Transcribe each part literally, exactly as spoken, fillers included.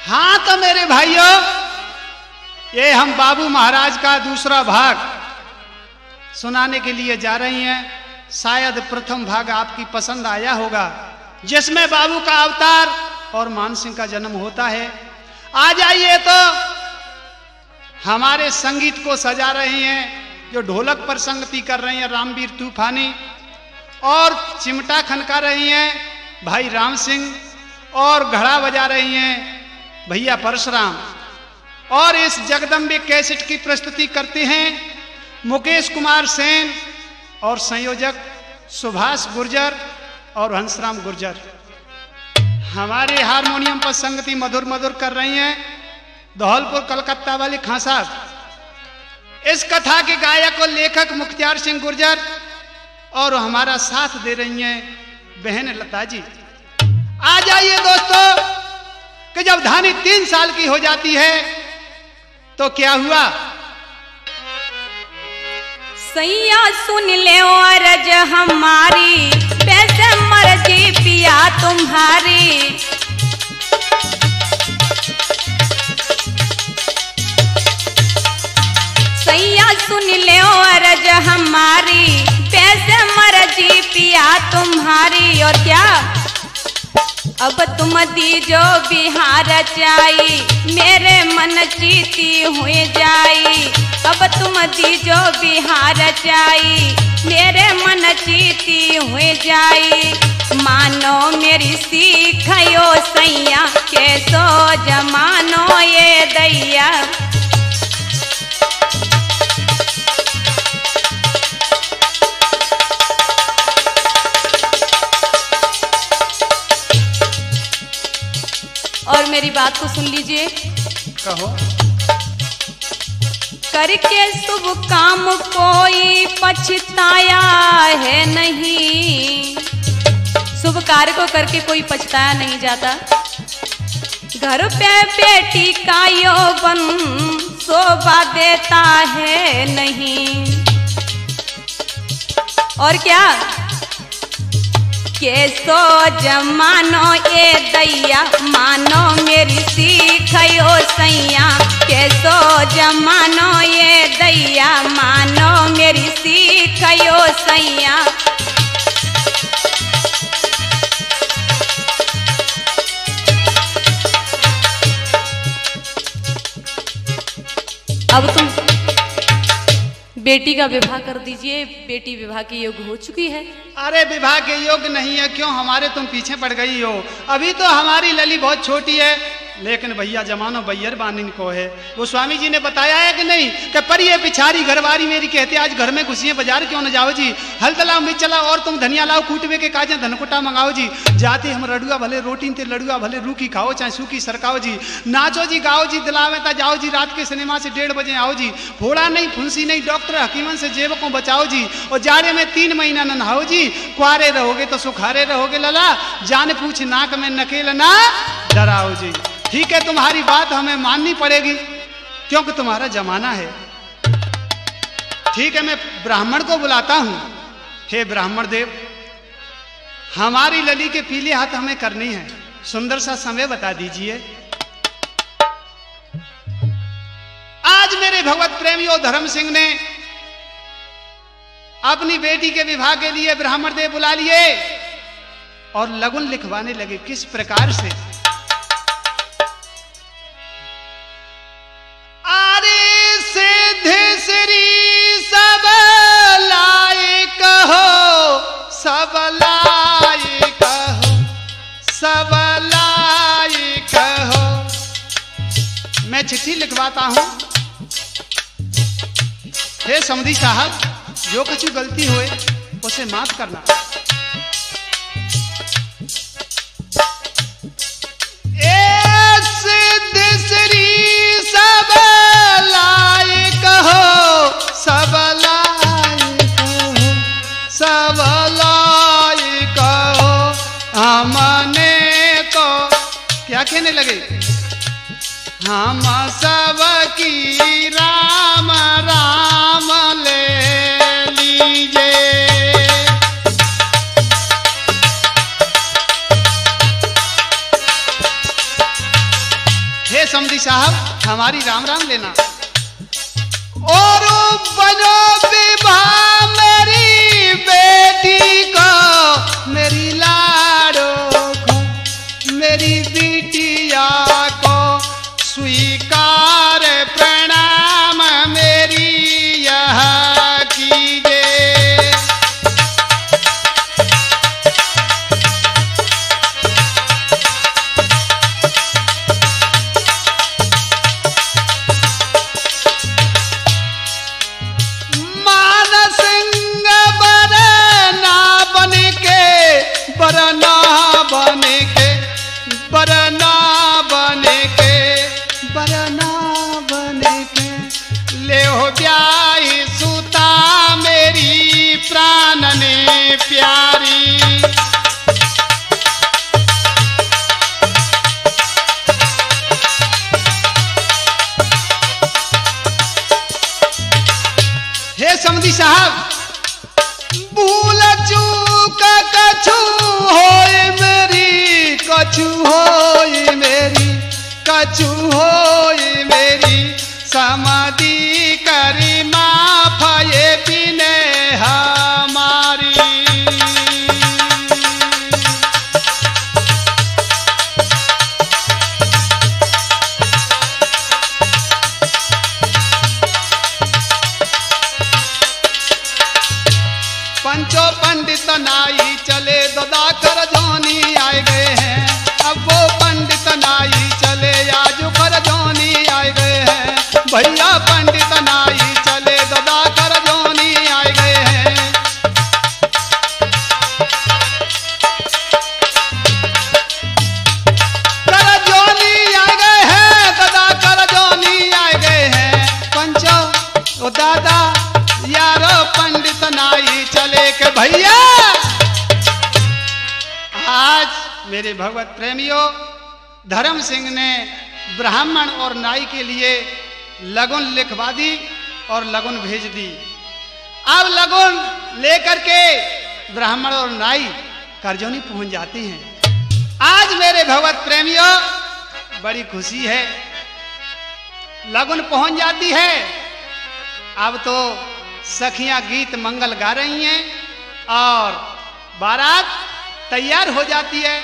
हाँ तो मेरे भाइयों, ये हम बाबू महाराज का दूसरा भाग सुनाने के लिए जा रही हैं। शायद प्रथम भाग आपकी पसंद आया होगा, जिसमें बाबू का अवतार और मानसिंह का जन्म होता है। आ जाइए तो हमारे संगीत को सजा रही हैं, जो ढोलक पर संगति कर रही हैं रामवीर तूफानी, और चिमटा खनका रही हैं भाई राम सिंह, और घड़ा बजा रही हैं भैया परशुराम, और इस जगदम्बे कैसेट की प्रस्तुति करते हैं मुकेश कुमार सेन और संयोजक सुभाष गुर्जर और हंसराम गुर्जर। हमारे हारमोनियम पर संगति मधुर मधुर कर रही हैं धौलपुर कलकत्ता वाली खां साहब। इस कथा के गायक और लेखक मुख्तियार सिंह गुर्जर, और हमारा साथ दे रही हैं बहन लता जी। आ जाइए दोस्तों कि जब धानी तीन साल की हो जाती है तो क्या हुआ। सैया सुन ले अरज हमारी, वैसे मर्जी पिया तुम्हारी। सैया सुन ले अरज हमारी, वैसे मर्जी पिया तुम्हारी। और क्या अब तुम दीजो बिहार जाई, मेरे मन चीती हुई जाई। अब तुम दीजो बिहार जाई, मेरे मन चीती हुई जाई। मानो मेरी सीखयो सैया, कैसो जमानो ये दैया। और मेरी बात को सुन लीजिए। कहो। करके शुभ काम कोई पछताया है नहीं, शुभ कार्य को करके कोई पछताया नहीं जाता। घर पे बेटी का यौवन शोभा देता है नहीं। और क्या कैसो जमानो ये दैया, मानो मेरी सीखयो सैया। कैसो जमानो ये दैया, मानो मेरी सीखयो सैया। अब तुम बेटी का विवाह कर दीजिए, बेटी विवाह के योग्य हो चुकी है। अरे विवाह के योग्य नहीं है, क्यों हमारे तुम पीछे पड़ गई हो। अभी तो हमारी लली बहुत छोटी है, लेकिन भैया जमानो बैयर बानिन को है। वो स्वामी जी ने बताया है कि नहीं कि परिये पिछारी घरवारी मेरी, कहते आज घर में घुसिए बाजार क्यों न जाओ जी। हल तलाओ मिर्च चलाओ और तुम धनिया लाओ, कूटवे के काजे धनकुटा मंगाओ जी। जाते हम रडुआ भले रोटी ते लडुआ भले रूखी खाओ चाहे सूखी सरकाओ जी। नाचो जी गाओ जी, दिलावे ता जाओ जी, रात के सिनेमा से डेढ़ बजे आओ जी। फोड़ा नहीं फुंसी नहीं, डॉक्टर हकीमन से जेब को बचाओ जी। और जाड़े में तीन महीना न नहाओ जी। कुआरे रहोगे तो सुखारे रहोगे लला, जान पूछ नाक में नकेल ना डराओ जी। ठीक है, तुम्हारी बात हमें माननी पड़ेगी क्योंकि तुम्हारा जमाना है। ठीक है, मैं ब्राह्मण को बुलाता हूं। हे ब्राह्मण देव, हमारी लली के पीले हाथ हमें करनी है, सुंदर सा समय बता दीजिए। आज मेरे भगवत प्रेमियों धर्म सिंह ने अपनी बेटी के विवाह के लिए ब्राह्मण देव बुला लिए और लगन लिखवाने लगे। किस प्रकार से? सब लायक हो, सब लायक हो, सब लायक हो। मैं चिट्ठी लिखवाता हूं। हे समधी साहब, जो कुछ गलती हुए उसे माफ करना। ए सिद्ध श्री सब लायक हो, सब लायक हो, सब लायक हो। हमने तो क्या कहने लगे, हम सब की राम राम ले लीजिए। हे समधी साहब हमारी राम राम लेना। और बनो विवाह मेरी बेटी को, मेरी लाडो को, मेरी बिटिया को स्वीकार प्रणाम मेरी यह कीजिए। बरना बने के बरना बने के बरना बने के ले हो ब्याही सुता मेरी प्राण ने प्यारी। हे समधी साहब भूल चूक कछु होए मेरी, कछु होए मेरी, कछु होए मेरी, समाधि करी माफ ये बिने हमारी। पंचो पंडित नाई चले ददा कर जोनी आए गए हैं। अब वो पंडित नाई चले आज कर जोनी आए गए हैं। भैया पंडित नाई चले ददा कर जोनी आए गए हैं। कर जोनी आए गए हैं, ददा कर जोनी आए गए हैं। पंचो ओ दादा यारो पंडित नाई चले के भैया। आज मेरे भगवत प्रेमियों धर्म सिंह ने ब्राह्मण और नाई के लिए लगन लिखवा दी और लगन भेज दी। अब लगन लेकर के ब्राह्मण और नाई करजोनी पहुंच जाते हैं। आज मेरे भगवत प्रेमियों बड़ी खुशी है, लगन पहुंच जाती है। अब तो सखियां गीत मंगल गा रही हैं और बारात तैयार हो जाती है।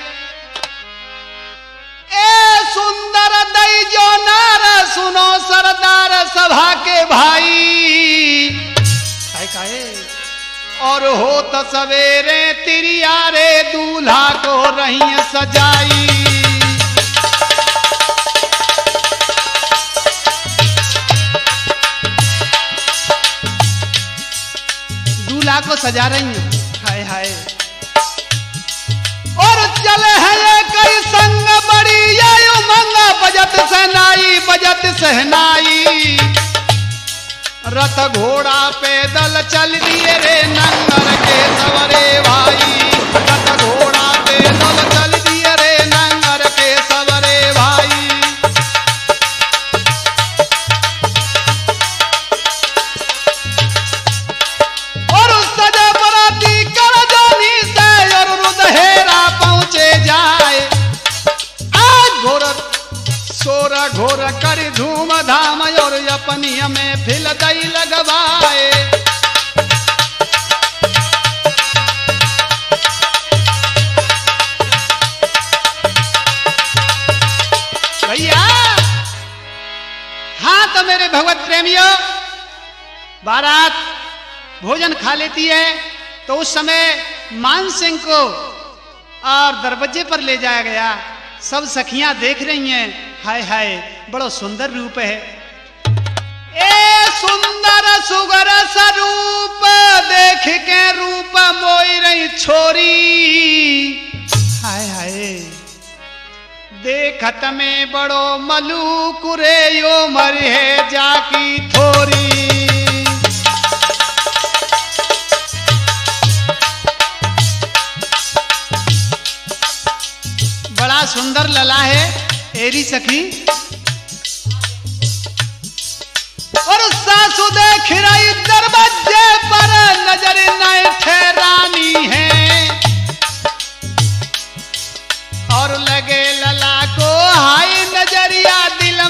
ए सुंदर दई जो नार सुनो सरदार सभा के भाई, काहे काहे और हो तो सवेरे तिरिया रे दूल्हा को रही सजाई। दूल्हा को सजा रही हूँ, हाय हाय। और चले है ये कई संग बड़ी ये उमंग, बजत सहनाई बजत सहनाई। रथ घोड़ा पैदल चल दिए रे नंगर के सवरे भाई। रथ घोड़ा पैदल चल दिए रे नंगर के सवरे भाई। सोरा घोर कर धूम धाम और अपनी में फिल दई लगवाए। भैया हाँ तो मेरे भगवत प्रेमियों बारात भोजन खा लेती है तो उस समय मान सिंह को और दरवाजे पर ले जाया गया। सब सखियां देख रही हैं, हाय हाय बड़ा सुंदर रूप है। ए सुंदर सुगर स्वरूप देख के रूप मोई रही छोरी। हाय हाय देखत में बड़ो मलूक रे यो मर है जाकी थोरी। बड़ा सुंदर लला है एरी सखी। और सासु देख रही दरवाजे पर नजर नए ठहरानी है। और लगे लला को हाय नजरिया दिल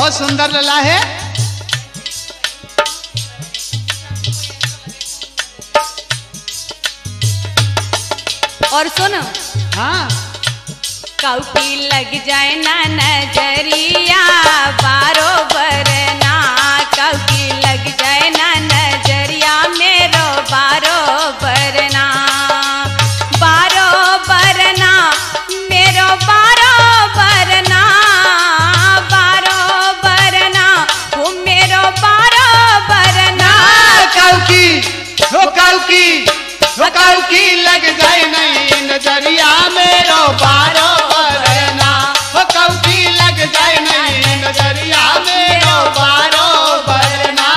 बहुत सुंदर लला है। और सुन, हाँ कौटी लग जाए ना नजरिया बारो बरना, कौटी लग जाए ना नजरिया मेरो बारो बरना, बारो बरना मेरो बारो बरना, बारो बरना वो मेरो बारो बरना। कौकी हो कौकी हो कौकी लग जाए नहीं नजरिया मेरो बारो बरना, हो कौकी लग जाए नहीं नजरिया मेरो बारो बरना।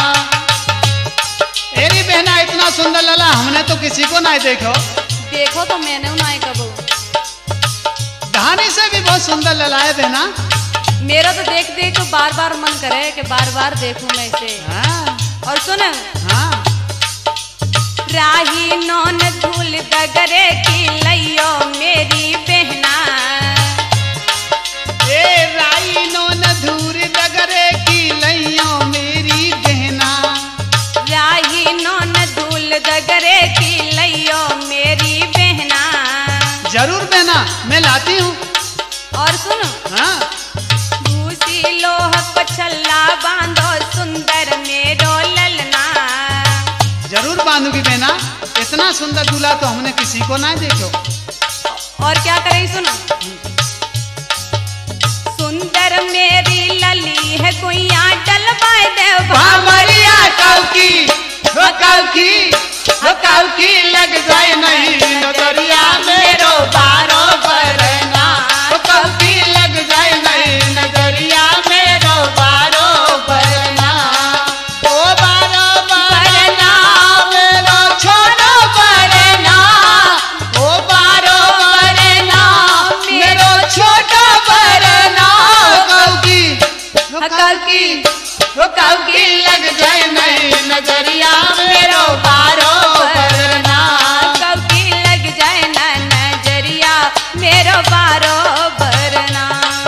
एरी बहना इतना सुंदर लला हमने तो किसी को नहीं देखो। देखो तो मैंने उन्हें कबो। धानी से भी बहुत सुंदर लला है बहना। मेरा तो देख देख तो बार बार मन करे कि बार बार देखूं मैं इसे। हाँ और सुन, हाँ राही नौन धूल दगरे की लइयो मेरी बहना, ए राई नौन धूर दगरे की लइयो मेरी बहना, राही नौन धूल दगरे की लइयो मेरी बहना। जरूर बहना मैं लाती हूँ। और सुनो, हाँ भूसी लोह पछल्ला बांधो सुंदर मेरो ललना। जरूर बांधूंगी बहना, इतना सुंदर दूल्हा तो हमने किसी को ना देखो। और क्या करें सुनो, सुंदर मेरी लली है गुइया डलवाए दे भामरिया कौकी हो कौकी हो कौकी लग जाए नहीं नजरिया मेरो बारो बरना, हो कौकी लग जाए नहीं नजरिया मेरो बारो बरना, ओ बारो बरना मेरो छोटो बरना, ओ बारो बरना मेरो छोटो बरना, कौकी हो कौकी हो कौकी लग जाए नहीं नजरिया मेरो बारो बरना। कौकी लग जाए ना नजरिया मेरो बारो बरना।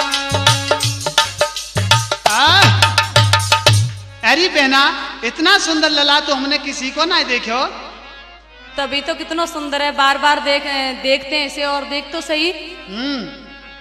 अरे बहना इतना सुंदर लला तो हमने किसी को ना देखो। तभी तो कितना सुंदर है, बार बार देख देखते हैं इसे। और देख तो सही। हम्म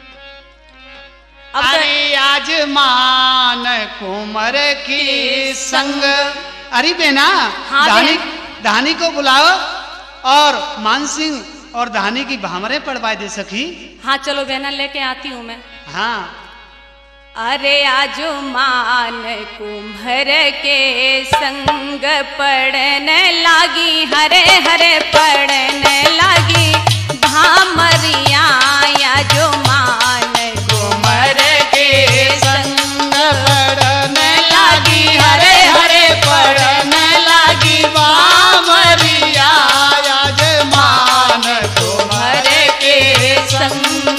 अब तो- अरे आज मान कुमर की संग। अरे बहना हाँ धानी बहन। धानी को बुलाओ और मान सिंह और धानी की भामरे पढ़वाए दे सकी। हाँ चलो बहना लेके आती हूँ मैं। हाँ अरे आजो मान कुम्भर के संग पढ़ने लागी, हरे हरे पढ़ने लागी भामरिया। आजो मान कुम्भर के संग पढ़ने लागी, हरे हरे पढ़ने लागी भामरिया। आज मान कुम्भर के संग।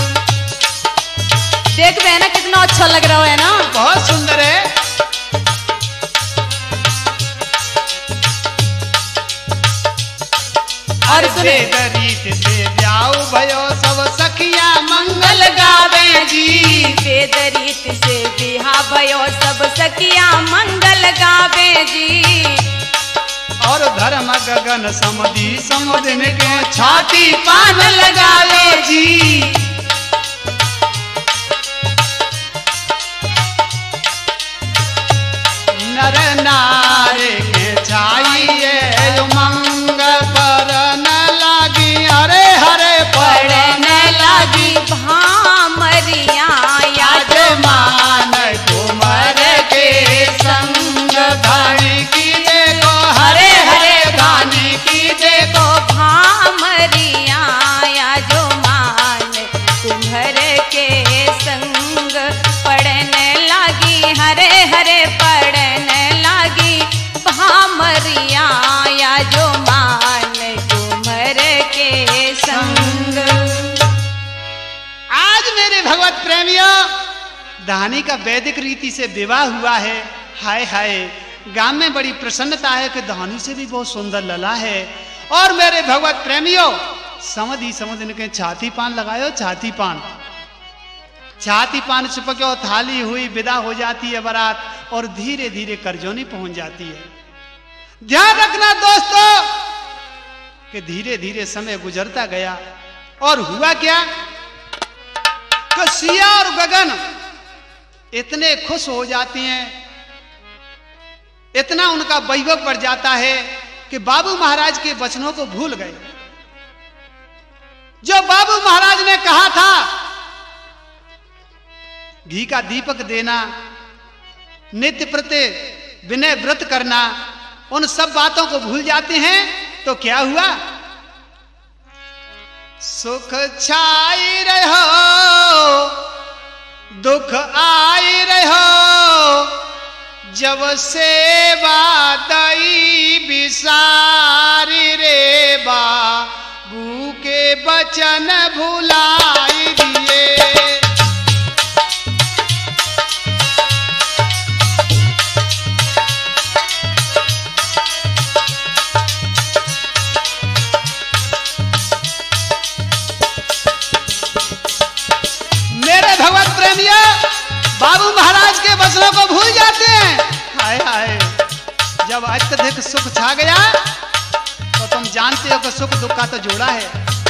देख बहना कितना अच्छा लग रहा है ना। बहुत सुंदर है। और सुने बेदरीत से ब्याह भयो सब सखिया मंगल गावे जी। बेदरीत से बिहा भयो सब सखिया मंगल गावे जी। और धर्म गगन समधि समुदिन के छाती पान लगावे जी। नर नारे के छाइए उमंग पर न लागी, हरे हरे पढ़ने लागी भामरिया। आज मान कुमार के संग। धानी की देखो हरे हरे धानी की देखो भामरिया। आजो मान कुम्भर के संग पढ़ने लागी, हरे हरे पढ़ने लागी भामरिया। आजो मान कुम्भर के संग। आज मेरे भगवत प्रेमियों धानी का वैदिक रीति से विवाह हुआ है। हाय हाय गांव में बड़ी प्रसन्नता है कि धानी से भी बहुत सुंदर लला है। और मेरे भगवत प्रेमियों समझ ही समझ इनके छाती पान लगायो, छाती पान छाती पान चिपक्यो थाली हुई विदा हो जाती है बारात और धीरे धीरे करजोनी पहुंच जाती है। ध्यान रखना दोस्तों कि धीरे धीरे समय गुजरता गया और हुआ क्या कि सिया और गगन इतने खुश हो जाती हैं, इतना उनका वैभव बढ़ जाता है कि बाबू महाराज के वचनों को भूल गए। जो बाबू महाराज ने कहा था घी का दीपक देना, नित्य प्रति विनय व्रत करना, उन सब बातों को भूल जाते हैं। तो क्या हुआ? सुख छाई रहो दुख आई रहो, जब सेवा दई बिसारी रे बाबू के बचन भुलाई दिए। भगवत प्रेमिया बाबू महाराज के वचनों को भूल जाते हैं। हाय हाय, जब अत्यधिक सुख छा गया तो तुम जानते हो कि सुख दुख का तो जोड़ा है।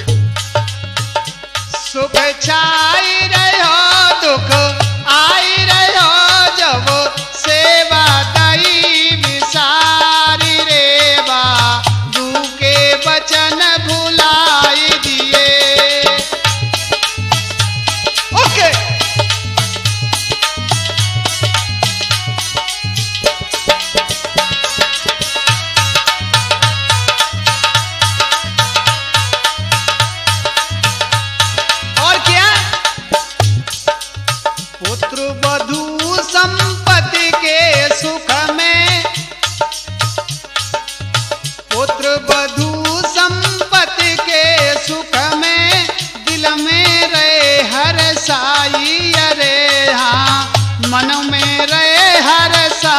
सुख छाई रहो दुख आई रहो, जब सेवा दई विसारी रे बाबू के वचन भुलाई दिए। संपत्ति के सुख में पुत्र वधू संपत्ति के सुख में दिल में रहे हर साई, अरे हाँ मन में रहे हर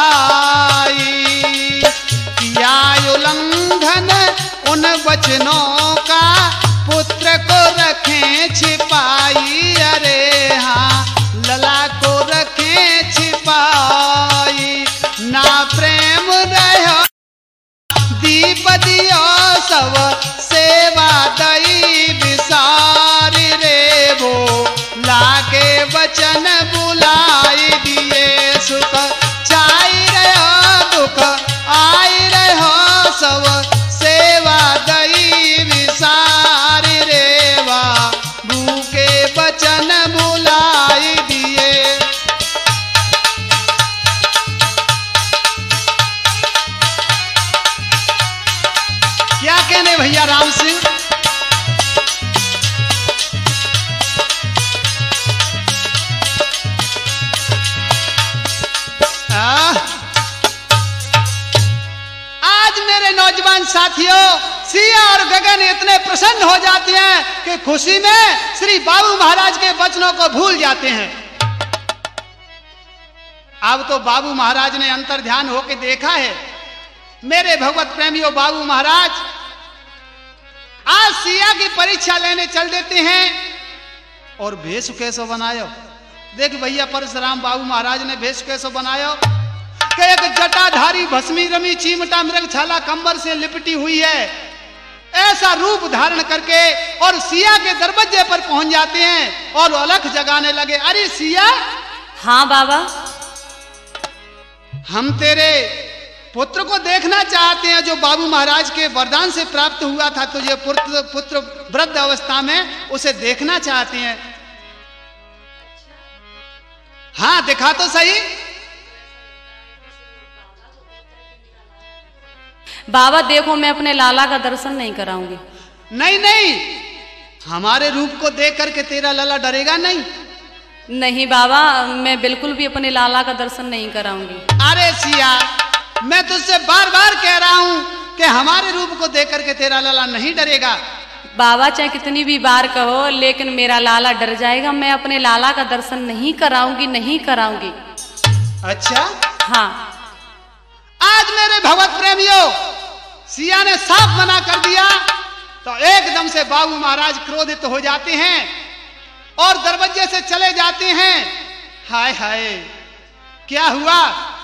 साई। किया उल्लंघन उन वचनों का पुत्र को रखें छिपाई, अरे हाँ लला को रखें छिपाई। ना प्रेम रहो दीप दियो सब सेवा दई विसारी रे भो लाके वचन बुलाई दिए। सुख छाई रहो दुख आई रहो, सब सेवा दई विसारी रे बाबू के वचन बुलाई दिए। क्या कहने भैया राम सिंह? आज मेरे नौजवान साथियों, सिया और गगन इतने प्रसन्न हो जाते हैं कि खुशी में श्री बाबू महाराज के वचनों को भूल जाते हैं। अब तो बाबू महाराज ने अंतर ध्यान होकर देखा है। मेरे भगवत प्रेमियों, बाबू महाराज आज सिया की परीक्षा लेने चल देते हैं और भेष कैसो बनायो। देख भैया परशुराम बाबू महाराज ने भेष कैसो बनायो कि एक जटाधारी भस्मी रमी चीमटा मृग छाला कंबर से लिपटी हुई है, ऐसा रूप धारण करके और सिया के दरवाजे पर पहुंच जाते हैं और अलख जगाने लगे। अरे सिया। हाँ बाबा। हम तेरे पुत्र को देखना चाहते हैं जो बाबू महाराज के वरदान से प्राप्त हुआ था, तुझे पुत्र पुत्र वृद्ध अवस्था में उसे देखना चाहते हैं। हाँ दिखा तो सही। बाबा देखो, मैं अपने लाला का दर्शन नहीं कराऊंगी। नहीं नहीं, हमारे रूप को देख करके तेरा लाला डरेगा नहीं। नहीं बाबा, मैं बिल्कुल भी अपने लाला का दर्शन नहीं कराऊंगी। अरे सिया, मैं तुझसे बार बार कह रहा हूं कि हमारे रूप को देख करके तेरा लाला नहीं डरेगा। बाबा चाहे कितनी भी बार कहो, लेकिन मेरा लाला डर जाएगा। मैं अपने लाला का दर्शन नहीं कराऊंगी, नहीं कराऊंगी। अच्छा हाँ। आज मेरे भगवत प्रेमियों, सिया ने साफ मना कर दिया तो एकदम से बाबू महाराज क्रोधित हो जाते हैं और दरवाजे से चले जाते हैं। हाय हाय क्या हुआ?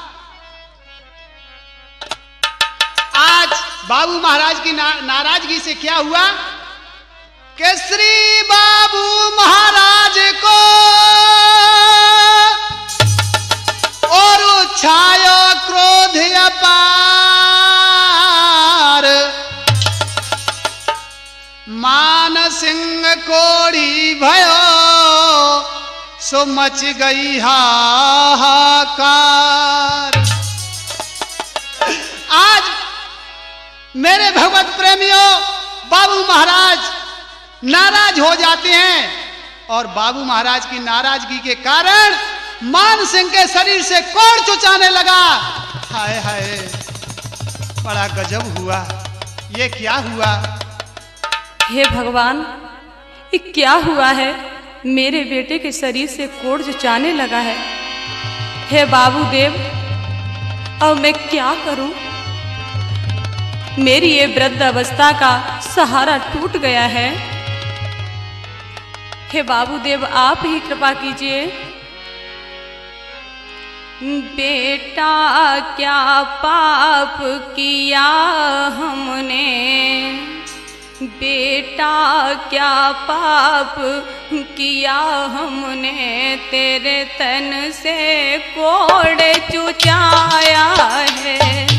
आज बाबू महाराज की ना, नाराजगी से क्या हुआ कि श्री बाबू महाराज को और छायो क्रोध अपार, मान सिंह कोड़ी भयो सो मच गई हाहाकार। आज मेरे भगवत प्रेमियों बाबू महाराज नाराज हो जाते हैं और बाबू महाराज की नाराजगी के कारण मान सिंह के शरीर से कोड़ चुचाने लगा। हाय हाय बड़ा गजब हुआ, ये क्या हुआ? हे भगवान ये क्या हुआ है? मेरे बेटे के शरीर से कोड़ चुचाने लगा है। हे बाबूदेव अब मैं क्या करूं? मेरी ये वृद्ध अवस्था का सहारा टूट गया है। हे बाबूदेव आप ही कृपा कीजिए। बेटा क्या पाप किया हमने, बेटा क्या पाप किया हमने, तेरे तन से कोड़ चुचाया है।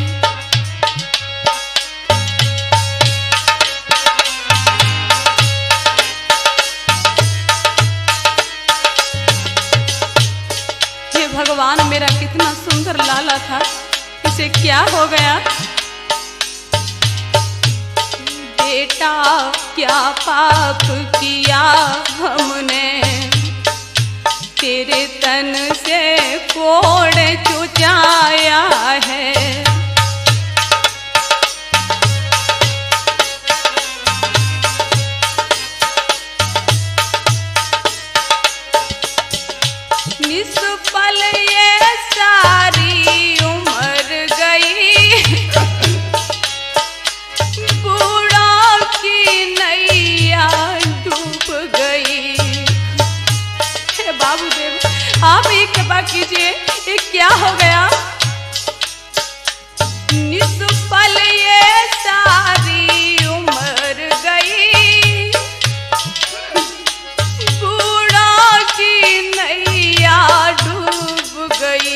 भगवान मेरा कितना सुंदर लाला था, इसे क्या हो गया? बेटा क्या पाप किया हमने, तेरे तन से कोड़ चुचाया है। निष्फल ये सारी उम्र गई, बूढ़ों की नैया डूब गई। हे बाबूदेव आप ही कृपा कीजिए, ये क्या हो गया? निष्फल ये सारी उम्र गई, बूढ़ों की नैया डूब गई।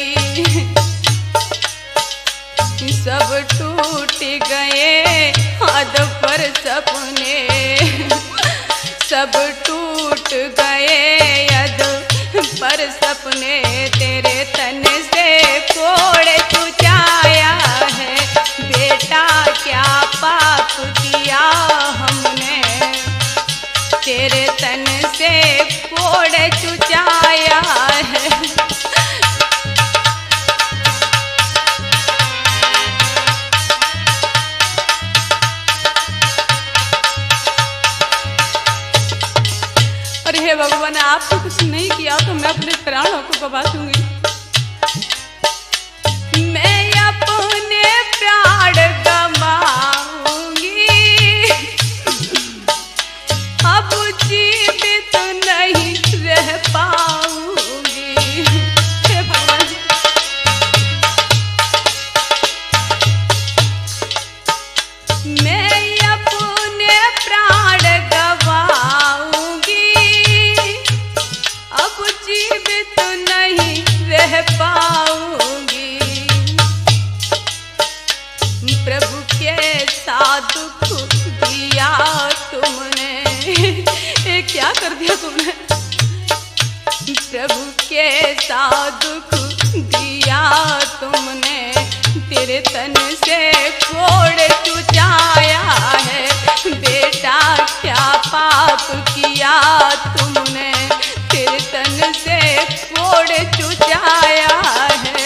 सब टूट गए हाथ पर सपने, सब टूट गए यद पर सपने, तेरे तन से कोड़ चुचाया है। बेटा क्या पाप किया हमने, तेरे तन से कोड़ चुचाया है। अरे हे भगवान आपने कुछ नहीं किया तो मैं अपने प्राणों को गवा दूंगी। मैं अपने प्राण गवाऊंगी, अब जीवित नहीं रह पाऊंगी। हे भगवान मैं अपने प्राण गवाऊंगी, अब जीवित नहीं रह पाऊंगी। प्रभु के साथ दुख दिया तुमने, ये क्या कर दिया तुमने? प्रभु के साथ दुख दिया तुमने, तेरे तन से कोड़ चुचाया है। बेटा क्या पाप किया तुमने, तेरे तन से कोड़ चुचाया है।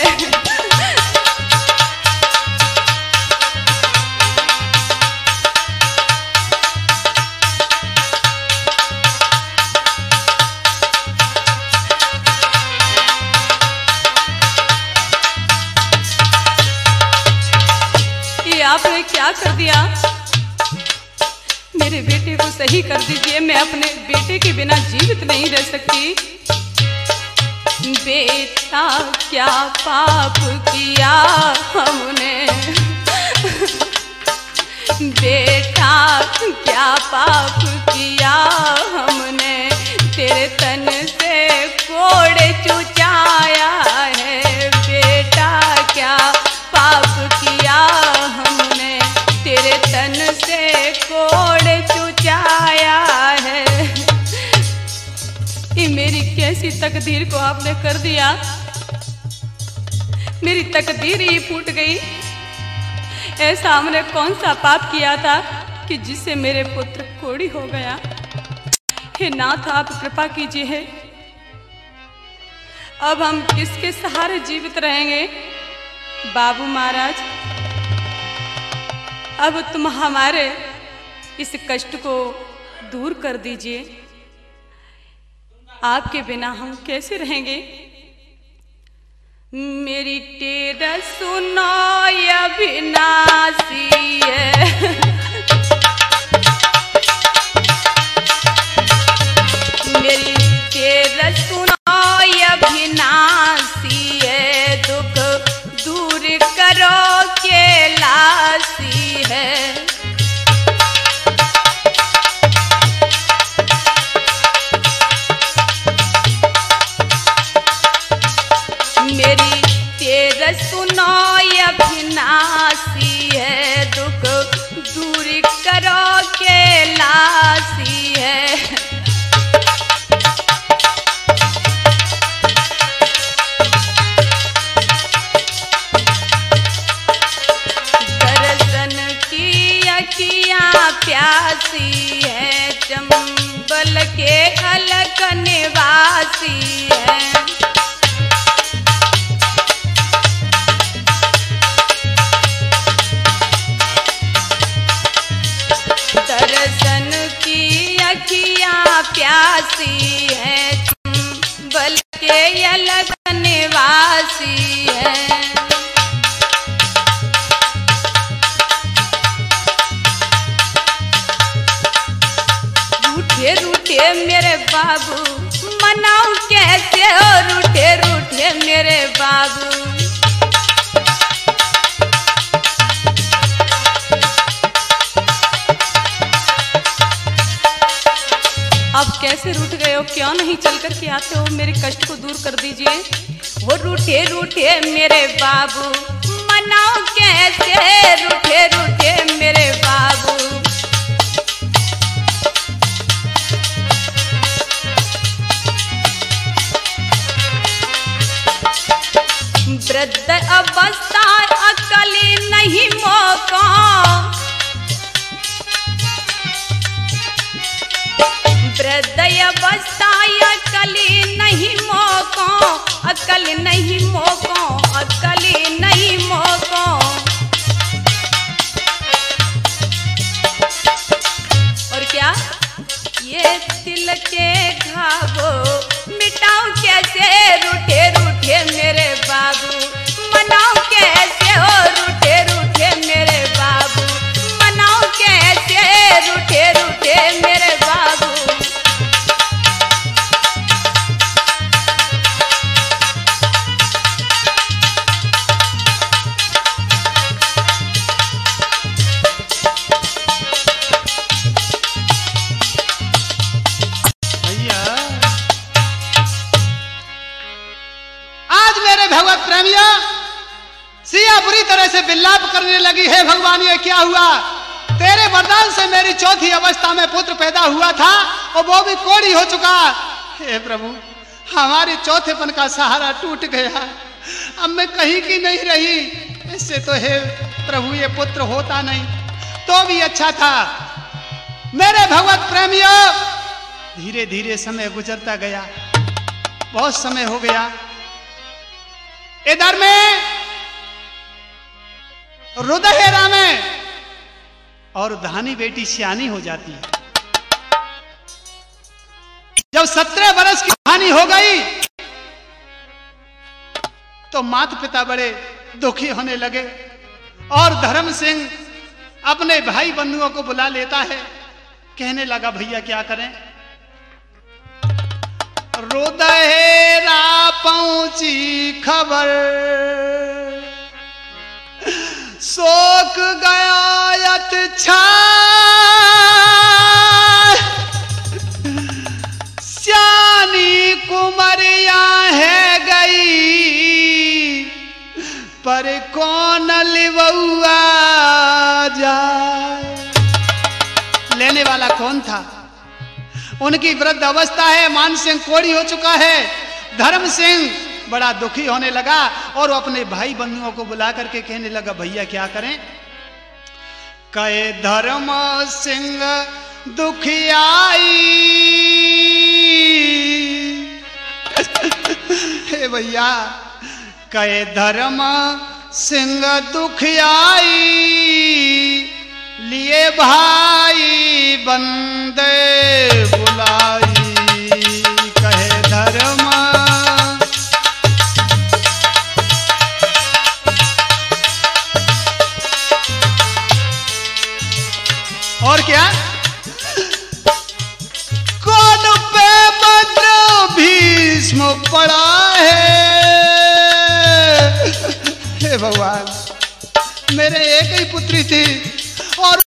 आपने क्या कर दिया? मेरे बेटे को सही कर दीजिए, मैं अपने बेटे के बिना जीवित नहीं रह सकती। बेटा क्या पाप किया हमने, बेटा क्या पाप किया हमने, तेरे तन से कोड़े चुचाया है। बेटा क्या पाप किया हमने, तेरे तन से कोड़े चुचाया है। ये मेरी कैसी तकदीर को आपने कर दिया, मेरी तकदीर ही फूट गई। ऐसा हमने कौन सा पाप किया था कि जिससे मेरे पुत्र कोड़ी हो गया। हे नाथ आप कृपा कीजिए है, अब हम किसके सहारे जीवित रहेंगे। बाबू महाराज अब तुम हमारे इस कष्ट को दूर कर दीजिए, आपके बिना हम कैसे रहेंगे। मेरी तेरा सुनो अविनाशी है, मेरी तेरा सुनो अविनाशी है, दुख दूर करो कैलाशी है। मेरी तेरा सुनो अविनाशी है, दुख दूर करो कैलाशी है। दर्शन की अखियाँ प्यासी है, चंबल के अलग निवासी है। दर्शन की अखियाँ प्यासी है, चंबल के अलग निवासी है। रूठे रूठे मेरे बाबू मनाऊं कैसे हो, रूठे रूठे मेरे बाबू। अब कैसे रूठ गए हो, क्यों नहीं चल कर के आते हो, मेरे कष्ट को दूर कर दीजिए। वो रूठे रूठे मेरे बाबू मनाओ कैसे, रूठे रूठे मेरे बाबू। वृद्ध अवस्था अकल नहीं मौका, वृद्ध अवस्था अकल नहीं मौका, अकल नहीं मौका, अकल नहीं मौका। और क्या ये दिल के घावो मिटाओ कैसे, रूठे रूठे मेरे बाबू मनाओ कैसे हो, रूठे रूठे मेरे बाबू मनाओ कैसे, रूठे रूठे मेरे बाबू। भगवत प्रेमिया सिया बुरी तरह से विलाप करने लगी। है भगवान ये क्या हुआ, तेरे वरदान से मेरी चौथी अवस्था में पुत्र पैदा हुआ था और वो भी कोढ़ी हो चुका। हे प्रभु हमारी चौथेपन का सहारा टूट गया, अब मैं कहीं की नहीं रही। इससे तो हे प्रभु ये पुत्र होता नहीं तो भी अच्छा था। मेरे भगवत प्रेमियों धीरे धीरे समय गुजरता गया, बहुत समय हो गया। इधर में रुदहेरा में और धानी बेटी सियानी हो जाती है। जब सत्रह वर्ष की धानी हो गई तो माता पिता बड़े दुखी होने लगे और धर्म सिंह अपने भाई बंधुओं को बुला लेता है कहने लगा भैया क्या करें। रुदहेरा पहुंची खबर, शोक गयायत छा, श्यानी कुमरिया है गई, पर कौन लिवुआ जाए। लेने वाला कौन था? उनकी वृद्ध अवस्था है, मान सिंह कोड़ी हो चुका है। धर्म सिंह बड़ा दुखी होने लगा और वो अपने भाई बंधुओं को बुला करके कहने लगा भैया क्या करें। कहे धर्म सिंह दुखियाई, हे भैया, कहे धर्म सिंह दुखियाई, लिए भाई बंदे बुलाई। कहे धर्म और क्या, कौन पे मंत्र भीष्म पड़ा है। हे भगवान, मेरे एक ही पुत्री थी और